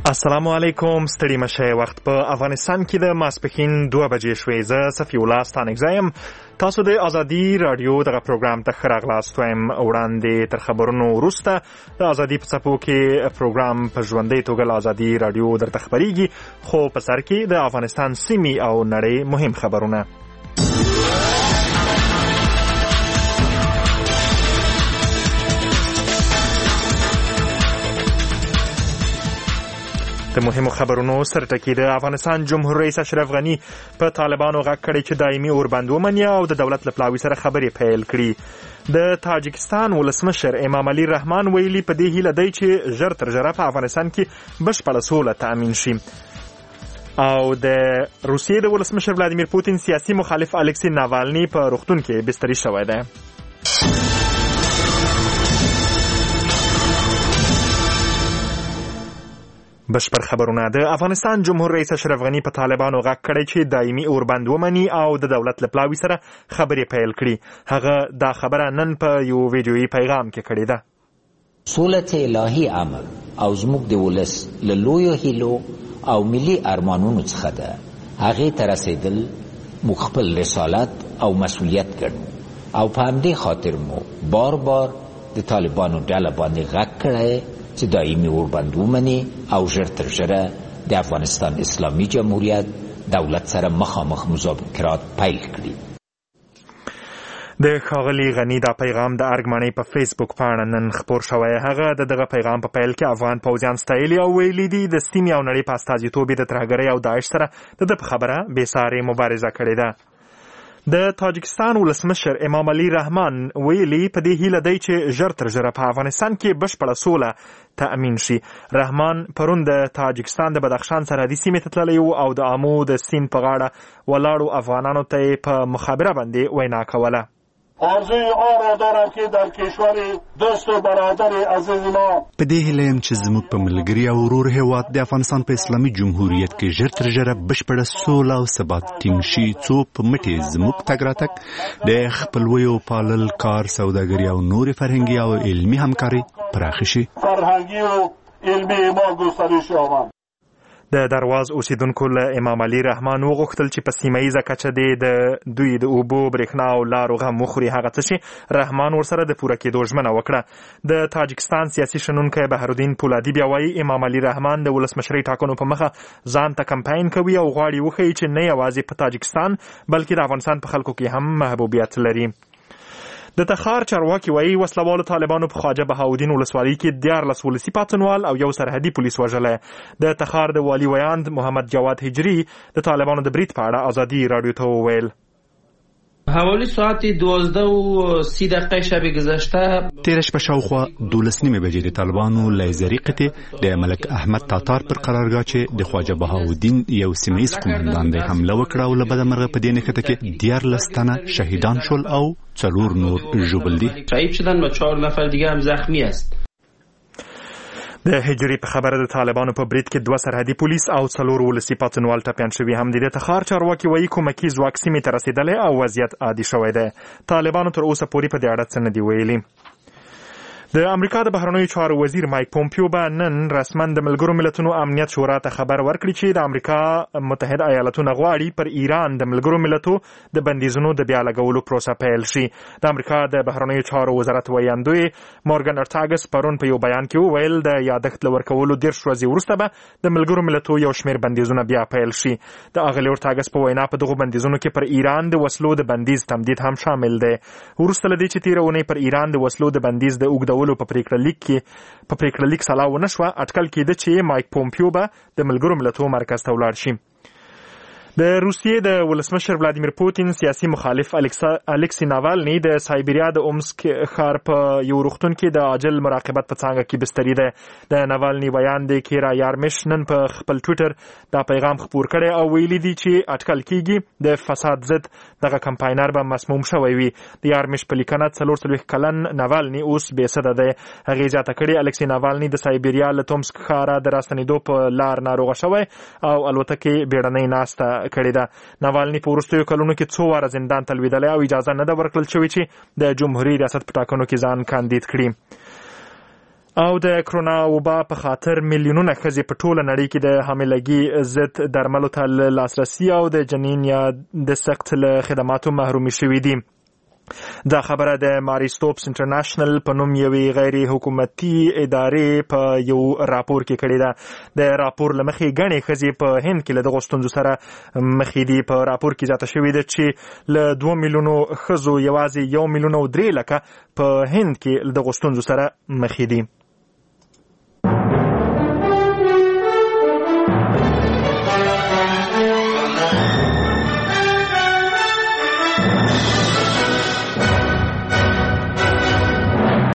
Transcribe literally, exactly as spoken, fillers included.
السلام علیکم. ستړي مشه. وخت په افغانستان کې د ماسپښین دوه بجې شوې. زه صفي الله ستانکزی یم. تاسو د ازادي رادیو دغه پروګرام ته ښه راغلاست وایم. وړاندې تر خبرونو وروسته د ازادي په څپو کې پروګرام په ژوندۍ توګه له ازادي رادیو درته خپرېږي، خو په سر کې د افغانستان سیمې او نړۍ مهم خبرونه. د مهمو خبرونو سرټکی د افغانستان جمهور رئیس اشرف غنی په طالبانو غږ کړی چې دایمي اوربند ومني او د دولت له پلاوي سره خبرې پیل کړي. د تاجکستان ولسمشر امام علي رحمان ویلي په دې هیله دی چې ژر تر ژره په افغانستان کې بشپړه سوله تأمین شي. او د روسیې د ولسمشر ولادیمیر پوتین سیاسي مخالف الکسی ناوالني په روغتون کې بستري شوی دی. بشپړ خبرونه. د افغانستان جمهور رئیس اشرف غنی په طالبانو غږ کړی چې دایمي اوربند ومني او د دولت له پلاوي سره خبرې پیل کړي. هغه دا خبره نن په یو ویډیویي پیغام کې کړې ده. سولت الهي امر او زموږ د ولس له لویو هیلو او ملي ارمانونو څخه ده. هغې ته رسېدل موږ خپل رسالت او مسؤلیت ګڼو او په همدې خاطر مو بار بار د طالبانو ډله باندې غږ کړی چې دایمي اوربند ومني او ژر تر ژره د افغانستان اسلامي جمهوریت دولت سره مخامخ مذاکرات پیل کړي. د ښاغلي غني دا پیغام د ارګ په فیسبوک پاڼه نن خپور شوی. هغه د دغه پیغام په پیل کې افغان پوځیان ستایلي او ویلي دي د سیمې او نړۍ په استازیتوب د ترهګرۍ او داعش سره د ده په خبره بېسارې مبارزه کړې ده. د تاجکستان ولسمشر امام علي رحمان ویلي په دې هیله دی چې ژر تر ژره په افغانستان کې بشپړه سوله تأمین شي. رحمان پرون د تاجکستان د بدخشان سرحدي سیمې ته تللی و او د آمو د سیند په غاړه ولاړو افغانانو ته یې په مخابره باندې وینا کوله. آرزوی آن را دارم که در کشور دوست و برادر عزیز ما په دې هیله یم چې زموږ په ملګري او ورور هیواد د افغانستان په اسلامي جمهوریت کې ژر تر ژره بشپړه سوله او ثبات ټینګ شي، څو په مټې زموږ تګ راتګ د خپلویو پالل، کار، سوداګري او نورې فرهنګي او علمي همکاري پراخه شي. فرهنگی و علمی ما گسترش یابد. د درواز اوسیدونکو له امام علي رحمان وغوښتل چې په سیمه ییزه کچه د دوی د اوبو، برېښنا او لارو غم وخوري. هغه څه چې رحمان ورسره د پوره کېدو ژمنه وکړه. د تاجکستان سیاسي شنونکی بهرالدین پولادي بیا وایي امام علي رحمان د ولسمشرۍ ټاکنو په مخه ځان ته کمپاین کوي او غواړي وښیي چې نه یوازې په تاجکستان بلکې د افغانستان په خلکو کې هم محبوبیت لري. د تخار چارواکي وایي وسلوالو طالبانو په خواجه بهاودین ولسوالۍ کې دیارلس ولسي پاڅونوال او یو سرحدي پولیس وژلی. د تخار د والي ویاند محمد جواد هجري د طالبانو د برید په اړه ازادي راډیو ته وویل. حوالی ساعت دوازده و سی دقیقه شب گذشته تیره شپه شاوخوا دولس نیمې بجې د طالبانو لیزري قطعې د ملک احمد تاتار پر قرارګاه چې د خواجه بهاودین یو سیمه ییز قومندان دی حمله وکړه او له بده مرغه په دې نښته کې دیارلس تنه شهیدان شول او څلور نور ژوبل دي. شهید شدن و چهار نفر دیگه هم زخمی است. د هجري په خبره د طالبانو په برید کې دوه سرحدي پولیس او څلور ولسي پاڅونوال ټپیان شوي هم دي. د تخار چارواکي وایي کومکي ځواک سیمې ته رسېدلی او وضعیت عادي شوی دی. طالبانو تر اوسه پورې په دې اړه څه نه دي ویلي. د امریکا د بهرنیو چارو وزیر مایک پومپیو به نن رسما د ملګرو ملتونو امنیت شورا ته خبر ورکړي چې د امریکا متحد ایالتونه غواړي پر ایران د ملګرو ملتو د بندیزونو د بیا لګولو پروسه پیل شي. د امریکا د بهرنیو چارو وزارت ویاندوی مورګن ارټاګس پرون په یو بیان کې وویل د یادښت له ورکولو دېرش ورځې وروسته به د ملګرو ملتو یو شمېر بندیزونه بیا پیل شي. د اغلې ارټاګس په وینا په دغو بندیزونو کې پر ایران د وسلو د بندیز تمدید هم شامل دی. وروسته له دې چې تېره اونۍ پر ایران د وسلو د بندیز د اوږدولو په پریکړه لیک کې په پریکړه لیک سلا ونه شوه، اټکل کېده چې مایک پومپیو به د ملګرو ملتونو مرکز ته ولاړ شي. د روسیې د ولسمشر ولادیمیر پوتین سیاسي مخالف الکسی ناوالني د سایبریا د اومسک ښار په یو روغتون کې د عاجل مراقبت په څانګه کې بستري دی. د ناوالني ویاند کیرا یارمش نن په خپل ټویټر دا پیغام خپور کړی او ویلي دي چې اټکل کېږي د فساد ضد دغه کمپاینر به مسموم شوی وي. د یارمش په لیکنه څلور څلوېښت کلن ناوالني اوس بېسده دی. هغې زیاته کړې الکسی ناوالني د سایبریا له تومسک ښاره د راستنېدو په لار ناروغه شوی او الوتکې بیړنۍ ناسته کړې ده. ناوالني په وروستیو کلونو کې څو واره زندان ته لوېدلی او اجازه نه ده ورکړل شوې چې د جمهوري ریاست په ټاکنو کې ځان کاندید کړي. او د کرونا وبا په خاطر میلیونونه ښځې په ټوله نړۍ کې د حاملګي ضد درملو ته لاسرسي او د جنین یا د سقط له خدماتو محرومي شوي دي. دا خبره د ماري سټوپس انټرنیشنل په نوم یوې غیر حکومتي ادارې په یو راپور کې کړې ده. د راپور له مخې ګڼې ښځې په هند کې له دغو ستونزو سره مخې دي. په راپور کې زیاته شوې ده چې له دوه میلیونو ښځو یوازې یو میلیون او درې لکه په هند کې له دغو ستونزو سره مخې دي.